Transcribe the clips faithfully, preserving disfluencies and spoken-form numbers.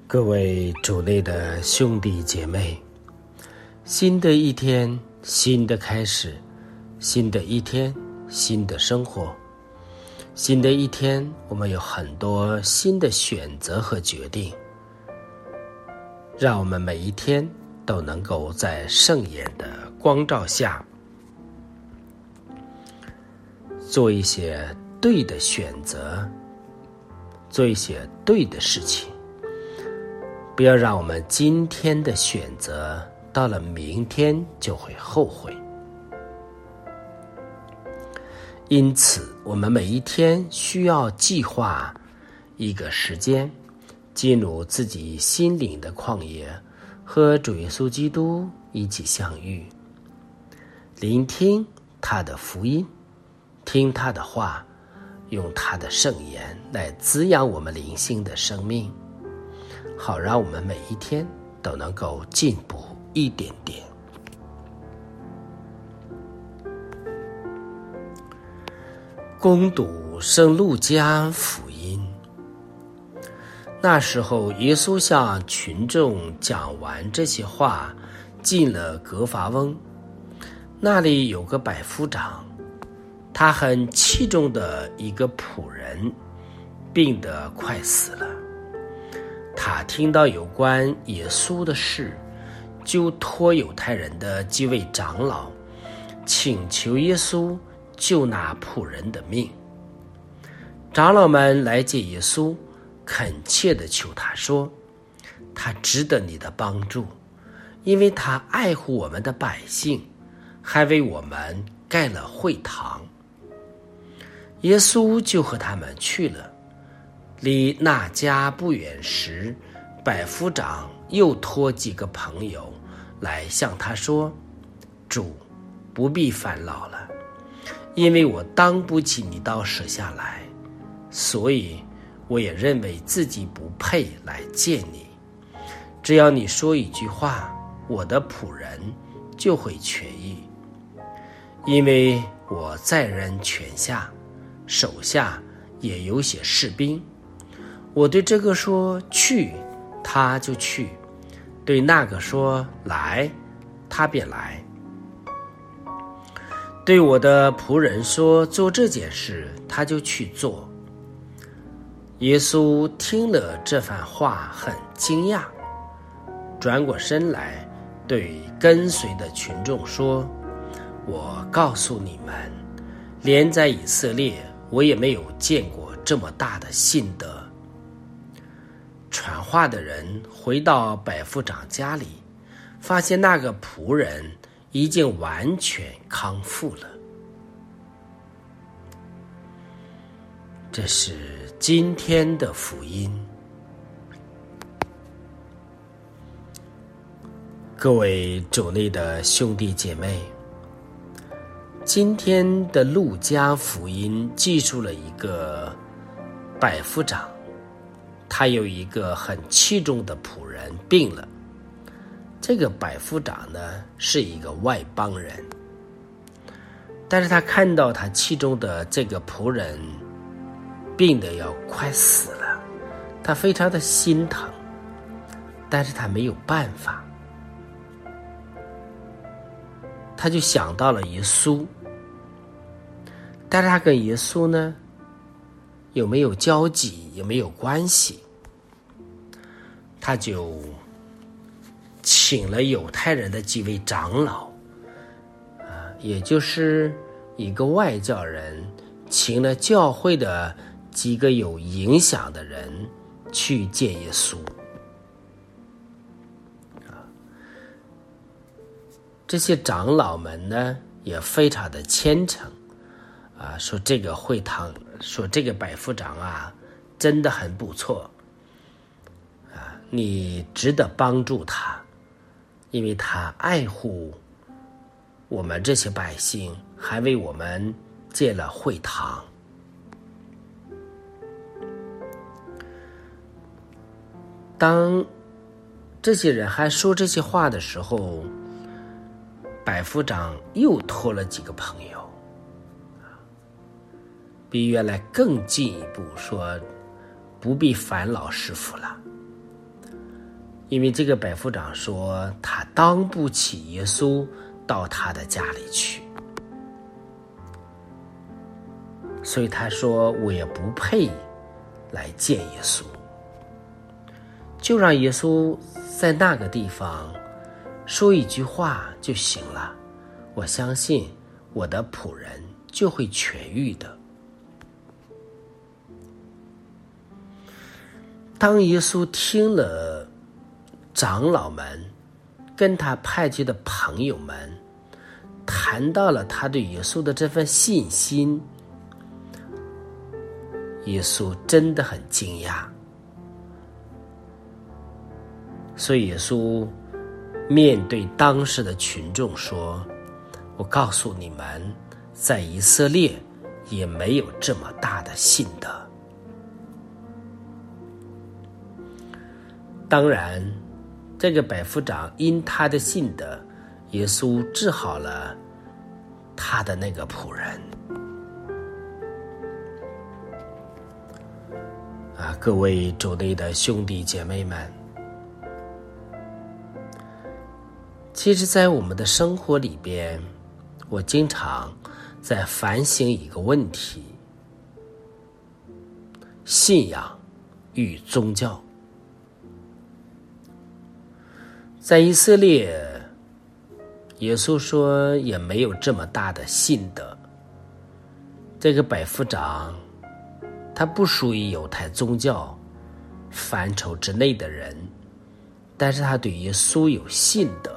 各位主内的兄弟姐妹，新的一天，新的开始，新的一天，新的生活。新的一天，我们有很多新的选择和决定，让我们每一天都能够在圣言的光照下做一些对的选择，做一些对的事情。不要让我们今天的选择到了明天就会后悔。因此，我们每一天需要计划一个时间，进入自己心灵的旷野，和主耶稣基督一起相遇，聆听他的福音，听他的话，用他的圣言来滋养我们灵性的生命，好让我们每一天都能够进步一点点。攻读圣路加福音。那时候，耶稣向群众讲完这些话，进了革法翁。那里有个百夫长，他很器重的一个仆人，病得快死了。他听到有关耶稣的事，就托犹太人的几位长老，请求耶稣救那仆人的命。长老们来见耶稣，恳切地求他说，他值得你的帮助，因为他爱护我们的百姓，还为我们盖了会堂。耶稣就和他们去了。离那家不远时，百夫长又托几个朋友来向他说，主，不必烦劳了，因为我当不起你刀舍下来，所以我也认为自己不配来见你。只要你说一句话，我的仆人就会痊愈，因为我在人权下，手下也有些士兵。我对这个说去，他就去；对那个说来，他便来。对我的仆人说做这件事，他就去做。耶稣听了这番话，很惊讶，转过身来对跟随的群众说，我告诉你们，连在以色列我也没有见过这么大的信德。传话的人回到百夫长家里，发现那个仆人已经完全康复了。这是今天的福音。各位主内的兄弟姐妹，今天的路加福音记述了一个百夫长，他有一个很器重的仆人病了。这个百夫长呢，是一个外邦人，但是他看到他器重的这个仆人病得要快死了，他非常的心疼，但是他没有办法。他就想到了耶稣，但是他跟耶稣呢有没有交集，有没有关系？他就请了犹太人的几位长老，啊，也就是一个外教人，请了教会的几个有影响的人去见耶稣。啊，这些长老们呢也非常的虔诚。啊，说这个会堂，说这个百夫长啊，真的很不错，啊，你值得帮助他，因为他爱护我们这些百姓，还为我们建了会堂。当这些人还说这些话的时候，百夫长又托了几个朋友，比原来更进一步说，不必烦劳师傅了， 因为这个百夫长说他当不起耶稣到他的家里去，所以他说我也不配来见耶稣，就让耶稣在那个地方说一句话就行了，我相信我的仆人就会痊愈的。当耶稣听了长老们跟他派去的朋友们谈到了他对耶稣的这份信心，耶稣真的很惊讶。所以耶稣面对当时的群众说，我告诉你们，在以色列也没有这么大的信德。当然这个百夫长因他的信德，耶稣治好了他的那个仆人。啊，各位主内的兄弟姐妹们，其实在我们的生活里边，我经常在反省一个问题：信仰与宗教。在以色列，耶稣说也没有这么大的信德。这个百夫长他不属于犹太宗教范畴之内的人，但是他对耶稣有信德。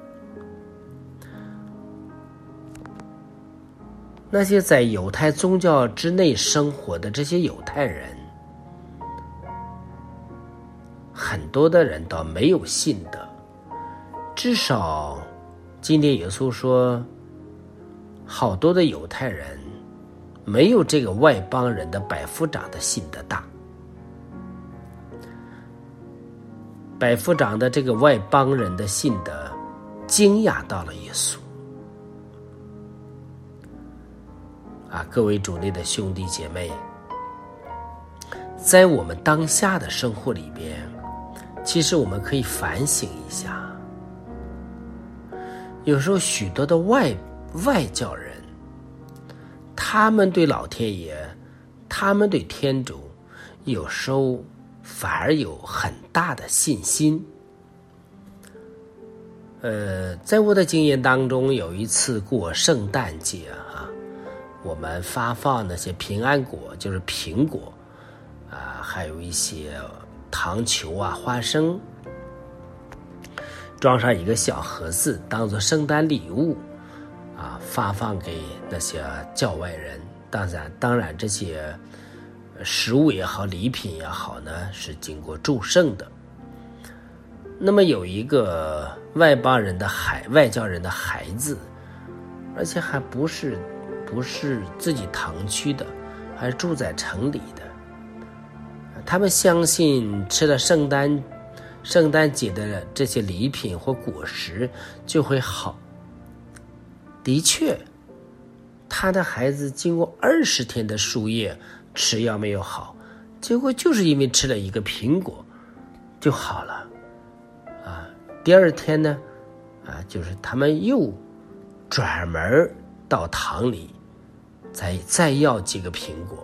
那些在犹太宗教之内生活的这些犹太人，很多的人倒没有信德。至少今天耶稣说，好多的犹太人没有这个外邦人的百夫长的信德大。百夫长的这个外邦人的信德惊讶到了耶稣。啊，各位主内的兄弟姐妹，在我们当下的生活里边，其实我们可以反省一下，有时候许多的外外教人，他们对老天爷，他们对天主，有时候反而有很大的信心。呃，在我的经验当中，有一次过圣诞节啊，我们发放那些平安果，就是苹果啊，还有一些糖球啊、花生，装上一个小盒子当做圣诞礼物啊，发放给那些教外人。当然当然这些食物也好，礼品也好呢，是经过祝圣的。那么有一个外邦人的孩外教人的孩子，而且还不是不是自己堂区的，还是住在城里的，他们相信吃了圣诞圣诞节的这些礼品或果实就会好。的确，他的孩子经过二十天的输液吃药没有好，结果就是因为吃了一个苹果就好了啊。第二天呢啊，就是他们又专门到堂里再再要几个苹果。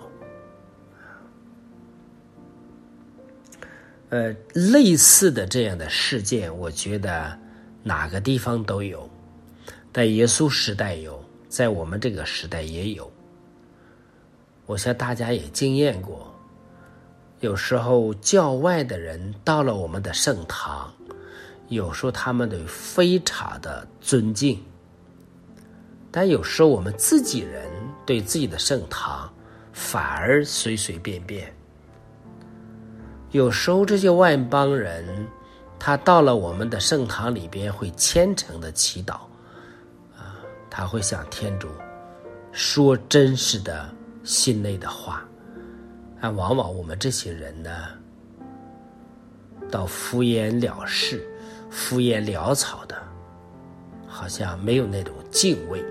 呃，类似的这样的事件，我觉得哪个地方都有，在耶稣时代有，在我们这个时代也有。我想大家也经验过，有时候教外的人到了我们的圣堂，有时候他们对非常的尊敬，但有时候我们自己人对自己的圣堂反而随随便便。有时候这些外邦人他到了我们的圣堂里边会虔诚的祈祷啊，他会向天主说真实的心内的话啊。往往我们这些人呢，到敷衍了事敷衍潦草的，好像没有那种敬畏。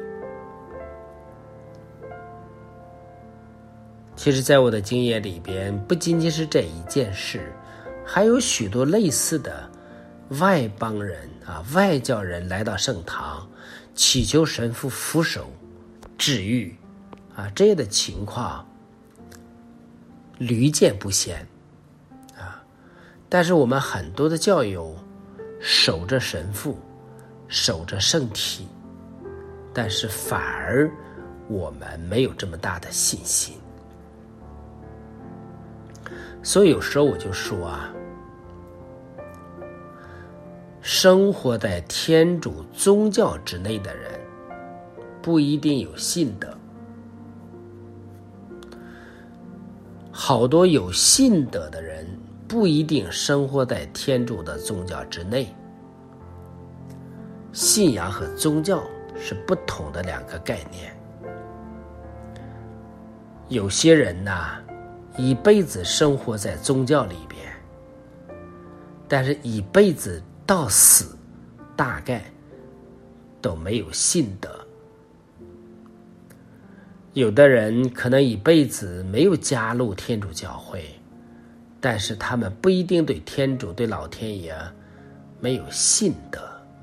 其实在我的经验里边，不仅仅是这一件事，还有许多类似的外邦人啊，外教人来到圣堂，祈求神父俯首治愈啊，这样的情况屡见不鲜啊。但是我们很多的教友守着神父，守着圣体，但是反而我们没有这么大的信心。所以有时候我就说啊，生活在天主宗教之内的人不一定有信德，好多有信德的人不一定生活在天主的宗教之内。信仰和宗教是不同的两个概念。有些人呐，一辈子生活在宗教里边，但是一辈子到死大概都没有信德。有的人可能一辈子没有加入天主教会，但是他们不一定对天主对老天爷没有信德。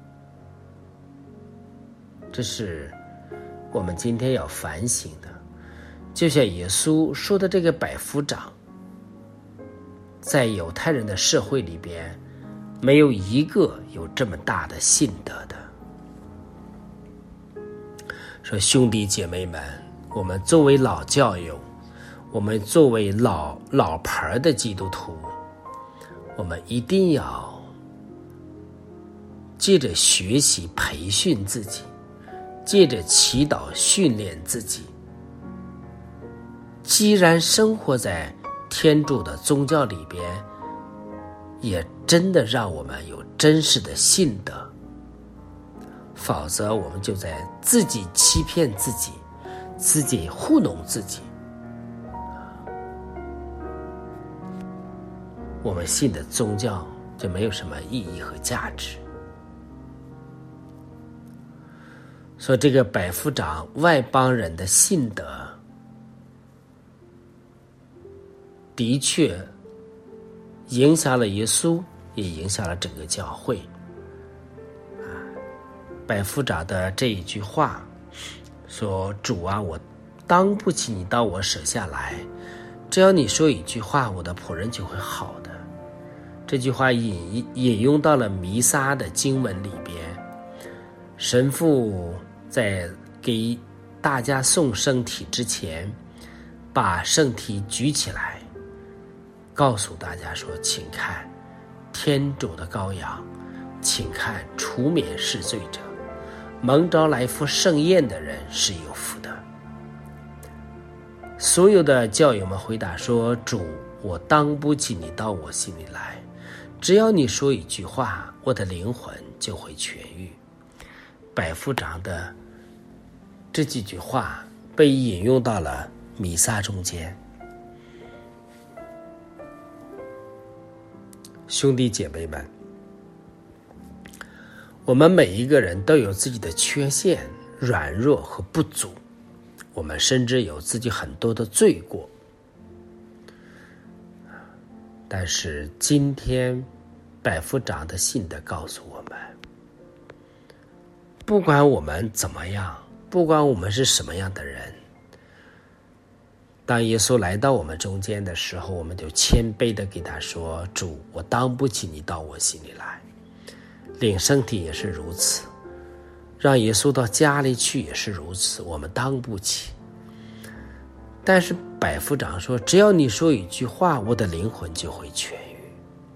这是我们今天要反省的。就像耶稣说的这个百夫长，在犹太人的社会里边没有一个有这么大的信德的。说兄弟姐妹们，我们作为老教友，我们作为老老牌的基督徒，我们一定要借着学习培训自己，借着祈祷训练自己。既然生活在天主的宗教里边，也真的让我们有真实的信德，否则我们就在自己欺骗自己，自己糊弄自己。我们信的宗教就没有什么意义和价值。说这个百夫长外邦人的信德的确影响了耶稣，也影响了整个教会。百夫长的这一句话说，主啊，我当不起你到我舍下来，只要你说一句话，我的仆人就会好的。这句话引引用到了弥撒的经文里边，神父在给大家送圣体之前，把圣体举起来，告诉大家说，请看天主的羔羊，请看除免世罪者，蒙召来赴盛宴的人是有福的。所有的教友们回答说，主，我当不起你到我心里来，只要你说一句话，我的灵魂就会痊愈。百夫长的这几句话被引用到了弥撒中间。兄弟姐妹们，我们每一个人都有自己的缺陷、软弱和不足，我们甚至有自己很多的罪过。但是今天百夫长的信德告诉我们，不管我们怎么样，不管我们是什么样的人，当耶稣来到我们中间的时候，我们就谦卑地给他说，主，我当不起你到我心里来。领圣体也是如此，让耶稣到家里去也是如此，我们当不起。但是百夫长说，只要你说一句话，我的灵魂就会痊愈。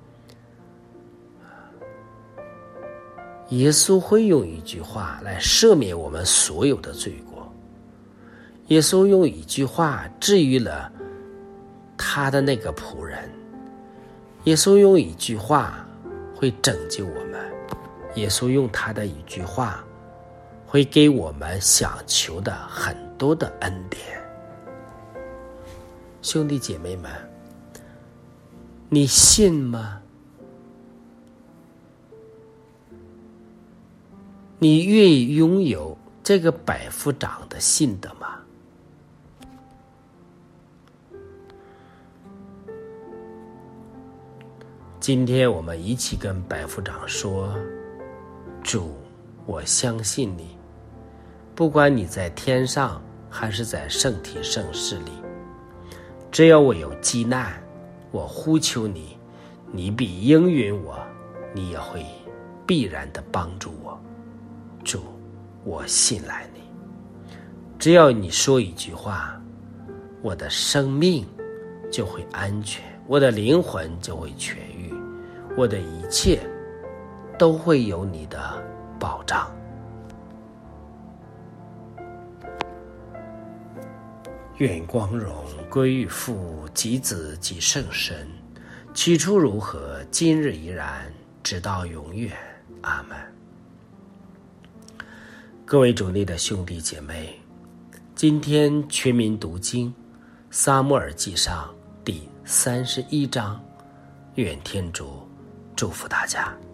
耶稣会用一句话来赦免我们所有的罪过。耶稣用一句话治愈了他的那个仆人，耶稣用一句话会拯救我们，耶稣用他的一句话会给我们想求的很多的恩典。兄弟姐妹们，你信吗？你愿意拥有这个百夫长的信德吗？ 今天我们一起跟百夫长说，主，我相信你，不管你在天上还是在圣体圣事里，只要我有急难，我呼求你，你必应允我，你也会必然地帮助我。主，我信赖你。只要你说一句话，我的生命就会安全，我的灵魂就会痊愈，我的一切都会有你的保障。愿光荣归于父及子及圣神，起初如何，今日依然，直到永远。阿们。各位主内的兄弟姐妹，今天全民读经撒母耳记上第三十一章，愿天主祝福大家。